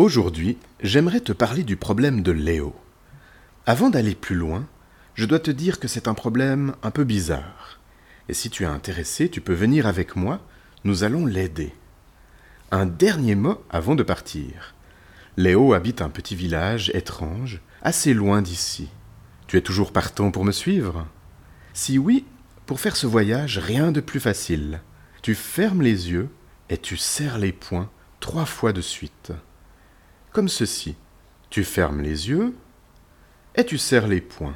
Aujourd'hui, j'aimerais te parler du problème de Léo. Avant d'aller plus loin, je dois te dire que c'est un problème un peu bizarre. Et si tu es intéressé, tu peux venir avec moi, nous allons l'aider. Un dernier mot avant de partir. Léo habite un petit village étrange, assez loin d'ici. Tu es toujours partant pour me suivre? Si oui, pour faire ce voyage, rien de plus facile. Tu fermes les yeux et tu serres les poings 3 fois de suite. Comme ceci. Tu fermes les yeux et tu serres les poings.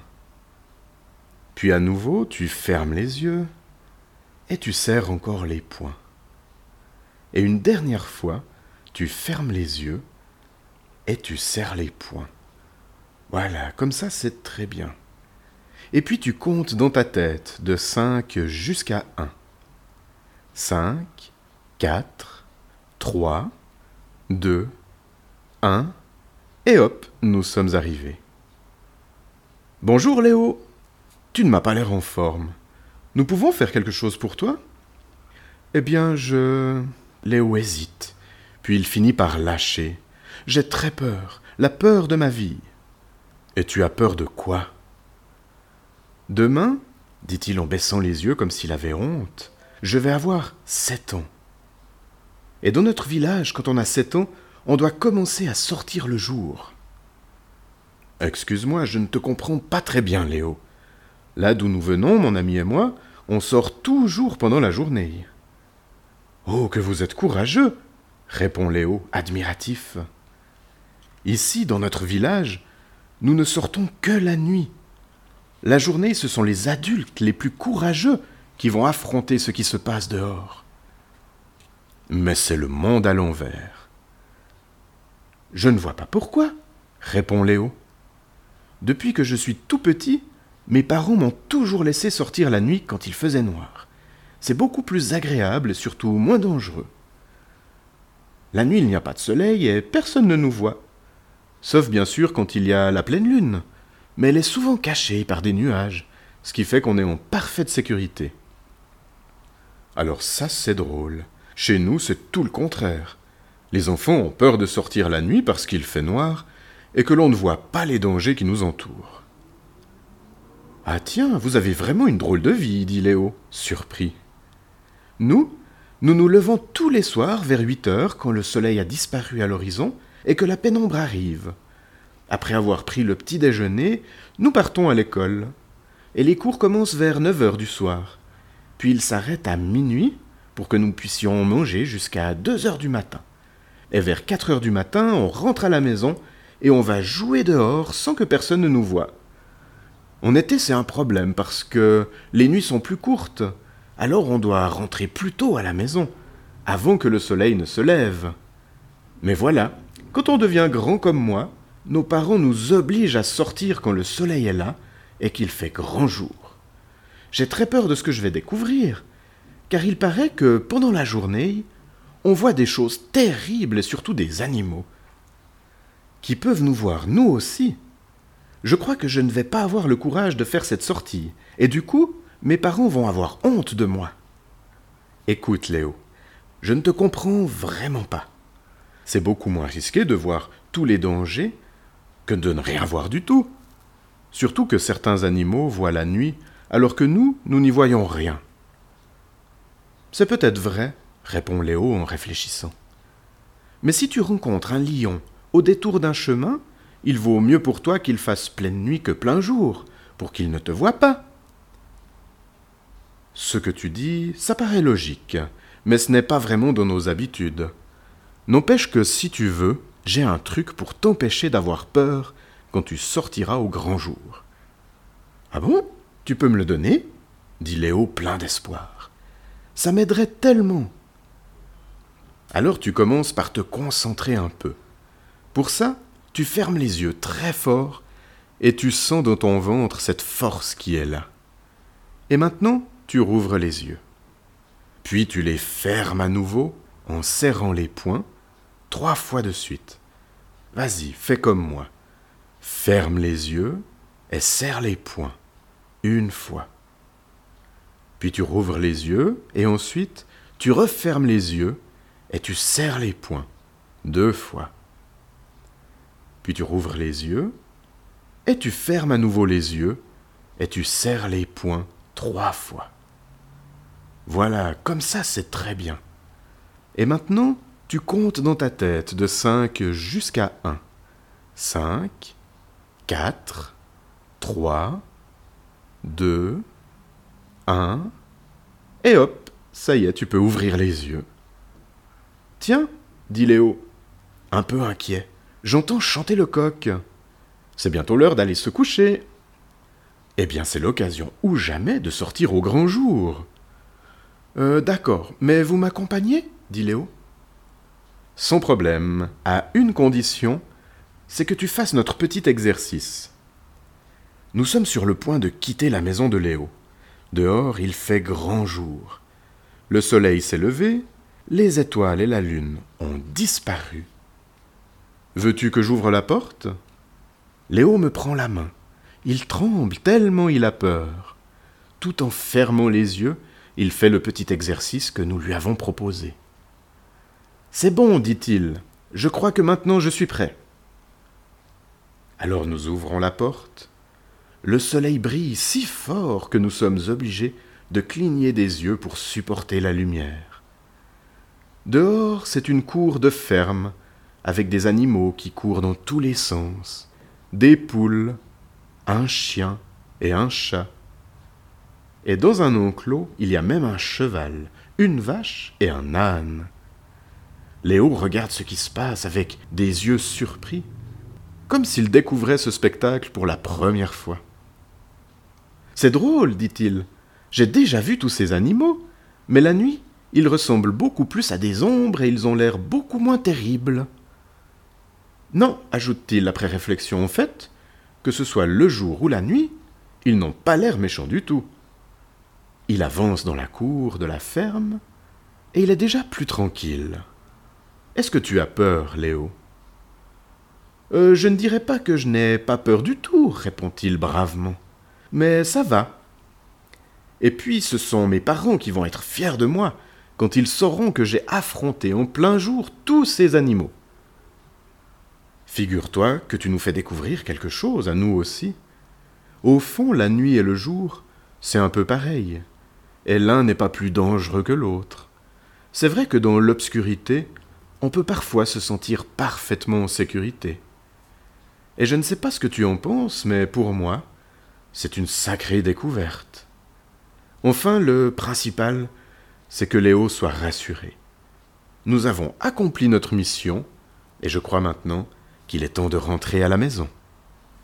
Puis à nouveau, tu fermes les yeux et tu serres encore les poings. Et une dernière fois, tu fermes les yeux et tu serres les poings. Voilà, comme ça c'est très bien. Et puis tu comptes dans ta tête de 5 jusqu'à 1. 5, 4, 3, 2, 1, et hop, nous sommes arrivés. Bonjour Léo, tu ne m'as pas l'air en forme. Nous pouvons faire quelque chose pour toi? Eh bien, Léo hésite, puis il finit par lâcher. J'ai très peur, la peur de ma vie. Et tu as peur de quoi? Demain, dit-il en baissant les yeux comme s'il avait honte, je vais avoir 7 ans. Et dans notre village, quand on a 7 ans, on doit commencer à sortir le jour. Excuse-moi, je ne te comprends pas très bien, Léo. Là d'où nous venons, mon ami et moi, on sort toujours pendant la journée. Oh, que vous êtes courageux, répond Léo, admiratif. Ici, dans notre village, nous ne sortons que la nuit. La journée, ce sont les adultes les plus courageux qui vont affronter ce qui se passe dehors. Mais c'est le monde à l'envers. Je ne vois pas pourquoi, répond Léo. Depuis que je suis tout petit, mes parents m'ont toujours laissé sortir la nuit quand il faisait noir. C'est beaucoup plus agréable et surtout moins dangereux. La nuit, il n'y a pas de soleil et personne ne nous voit. Sauf bien sûr quand il y a la pleine lune, mais elle est souvent cachée par des nuages, ce qui fait qu'on est en parfaite sécurité. Alors ça, c'est drôle. Chez nous, c'est tout le contraire. Les enfants ont peur de sortir la nuit parce qu'il fait noir et que l'on ne voit pas les dangers qui nous entourent. « Ah tiens, vous avez vraiment une drôle de vie, dit Léo, surpris. Nous nous levons tous les soirs vers 8 heures quand le soleil a disparu à l'horizon et que la pénombre arrive. Après avoir pris le petit déjeuner, nous partons à l'école. Et les cours commencent vers 9 heures du soir. Puis ils s'arrêtent à minuit pour que nous puissions manger jusqu'à 2 heures du matin. Et vers 4 heures du matin, on rentre à la maison et on va jouer dehors sans que personne ne nous voie. En été, c'est un problème parce que les nuits sont plus courtes. Alors on doit rentrer plus tôt à la maison, avant que le soleil ne se lève. Mais voilà, quand on devient grand comme moi, nos parents nous obligent à sortir quand le soleil est là et qu'il fait grand jour. J'ai très peur de ce que je vais découvrir, car il paraît que pendant la journée, on voit des choses terribles et surtout des animaux, qui peuvent nous voir nous aussi. Je crois que je ne vais pas avoir le courage de faire cette sortie, et du coup, mes parents vont avoir honte de moi. Écoute, Léo, je ne te comprends vraiment pas. C'est beaucoup moins risqué de voir tous les dangers que de ne rien voir du tout. Surtout que certains animaux voient la nuit, alors que nous n'y voyons rien. C'est peut-être vrai, répond Léo en réfléchissant. Mais si tu rencontres un lion au détour d'un chemin, il vaut mieux pour toi qu'il fasse pleine nuit que plein jour, pour qu'il ne te voie pas. Ce que tu dis, ça paraît logique, mais ce n'est pas vraiment dans nos habitudes. N'empêche que si tu veux, j'ai un truc pour t'empêcher d'avoir peur quand tu sortiras au grand jour. Ah bon? Tu peux me le donner? Dit Léo plein d'espoir. Ça m'aiderait tellement. Alors tu commences par te concentrer un peu. Pour ça, tu fermes les yeux très fort et tu sens dans ton ventre cette force qui est là. Et maintenant, tu rouvres les yeux. Puis tu les fermes à nouveau en serrant les poings 3 fois de suite. Vas-y, fais comme moi. Ferme les yeux et serre les poings 1 fois. Puis tu rouvres les yeux et ensuite tu refermes les yeux et tu serres les poings 2 fois. puis tu rouvres les yeux, et tu fermes à nouveau les yeux, et tu serres les poings 3 fois. Voilà, comme ça c'est très bien. Et maintenant, tu comptes dans ta tête de 5 jusqu'à 1. 5, 4, 3, 2, 1, et hop, ça y est, tu peux ouvrir les yeux. Tiens, dit Léo, un peu inquiet, j'entends chanter le coq. C'est bientôt l'heure d'aller se coucher. Eh bien, c'est l'occasion ou jamais de sortir au grand jour. D'accord, mais vous m'accompagnez ? Dit Léo. Sans problème, à une condition, c'est que tu fasses notre petit exercice. Nous sommes sur le point de quitter la maison de Léo. Dehors, il fait grand jour. Le soleil s'est levé, les étoiles et la lune ont disparu. Veux-tu que j'ouvre la porte ? Léo me prend la main. Il tremble tellement il a peur. Tout en fermant les yeux, il fait le petit exercice que nous lui avons proposé. « C'est bon, dit-il. Je crois que maintenant je suis prêt. » Alors nous ouvrons la porte. Le soleil brille si fort que nous sommes obligés de cligner des yeux pour supporter la lumière. Dehors, c'est une cour de ferme, avec des animaux qui courent dans tous les sens, des poules, un chien et un chat. Et dans un enclos, il y a même un cheval, une vache et un âne. Léo regarde ce qui se passe avec des yeux surpris, comme s'il découvrait ce spectacle pour la première fois. « C'est drôle, dit-il, j'ai déjà vu tous ces animaux, mais la nuit, ils ressemblent beaucoup plus à des ombres et ils ont l'air beaucoup moins terribles. » Non, ajoute-t-il après réflexion, en fait, que ce soit le jour ou la nuit, ils n'ont pas l'air méchants du tout. Il avance dans la cour de la ferme et il est déjà plus tranquille. Est-ce que tu as peur, Léo ? Je ne dirais pas que je n'ai pas peur du tout, répond-il bravement. Mais ça va. Et puis ce sont mes parents qui vont être fiers de moi quand ils sauront que j'ai affronté en plein jour tous ces animaux. Figure-toi que tu nous fais découvrir quelque chose, à nous aussi. Au fond, la nuit et le jour, c'est un peu pareil. Et l'un n'est pas plus dangereux que l'autre. C'est vrai que dans l'obscurité, on peut parfois se sentir parfaitement en sécurité. Et je ne sais pas ce que tu en penses, mais pour moi, c'est une sacrée découverte. Enfin, le principal, c'est que Léo soit rassuré. Nous avons accompli notre mission, et je crois maintenant qu'il est temps de rentrer à la maison.